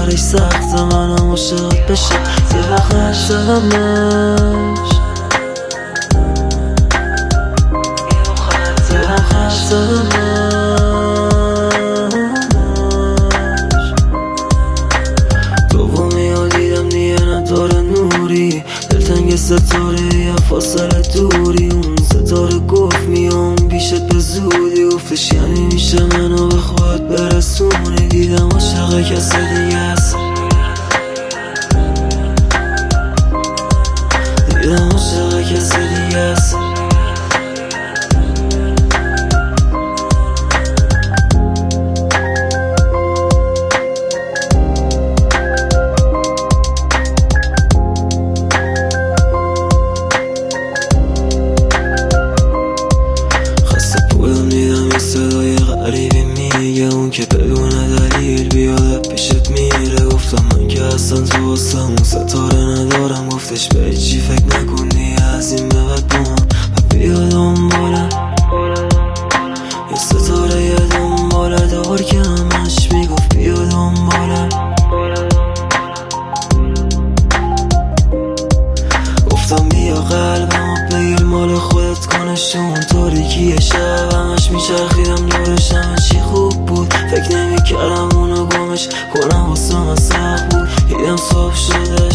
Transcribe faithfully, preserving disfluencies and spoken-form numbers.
آخرش سخت منم عاشقت بشه یه وقت نشدمش یه وقت نشدمش دومی ها دیدم دیگه نداره نوری دلتنگ ستاره یا فاصله دوری اون ستاره گفت میام بیشت به زودی گفتش یعنی میشه منو به خودت برسونی دیدم عاشق کسی دیگه است دیدم عاشق کسی دیگه است صدای غریبی میگه اون که بدون دلیل بیاد پیشت میره گفتم من که اصلا تو واسه اون ستاره ندارم گفتش به چی فکر نکنی از این به بعد با من و بیا دنبالم یه ستاره یه دنباله دار که همش میگفت بیا دنبالم گفتم بیا قلبم بگیر مال خودت کنش اون تاریکی شب همش میچرخیدم دورش همه چی خوب بود فکر نمی کردم اونو گمش کنم واسه من سخت بود دیدم صبح شده